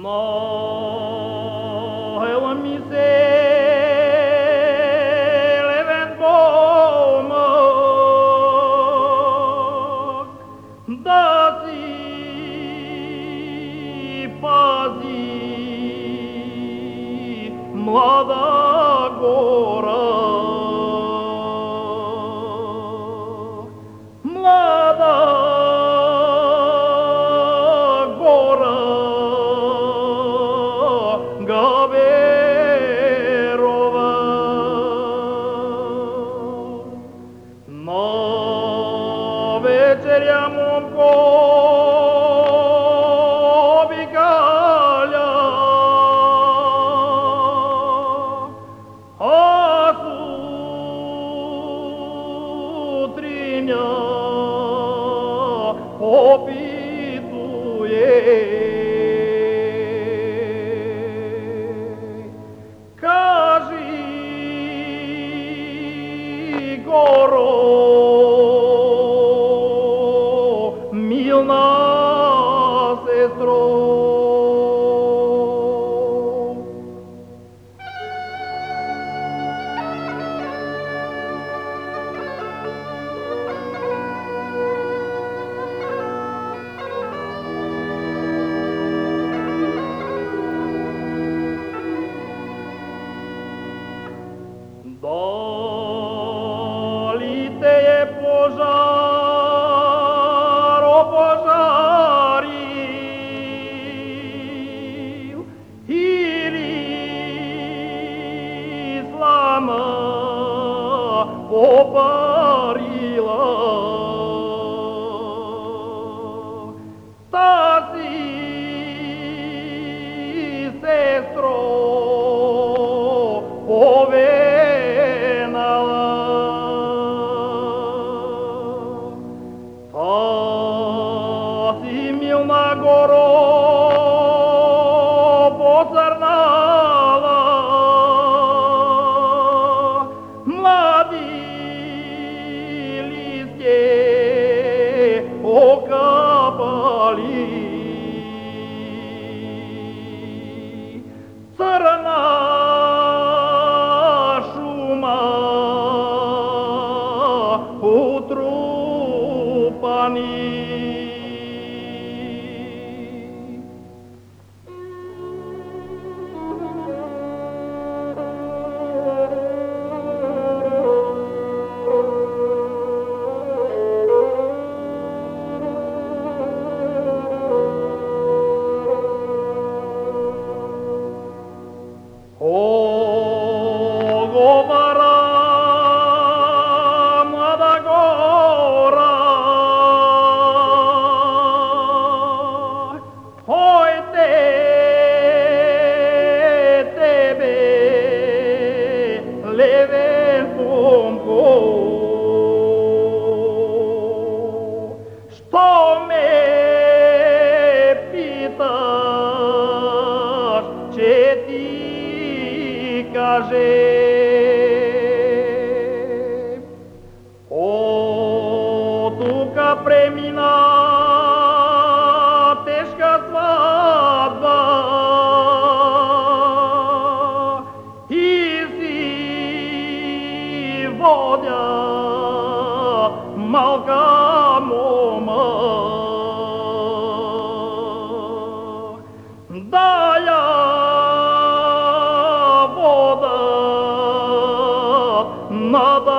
Noel mi se leven pomak, da si pazi, mlada gora. Mlada gora Gaberova. Na večerja momko obikalja, a sutrinja opituje. Kaži, goro, milna sestro, da li te je požar opožaril ili slama poparila? Ta si, sestro, povenala. Ta si, milna goro, pocrnala. Mladi listje okapali. Crna šuma utrupani. Govara, mlada gora, hojte tebe, leven pomko, što me pitaš, će ti kaže. Tuka premina, teška svadba, i si vodja malka moma. Dalja voda nada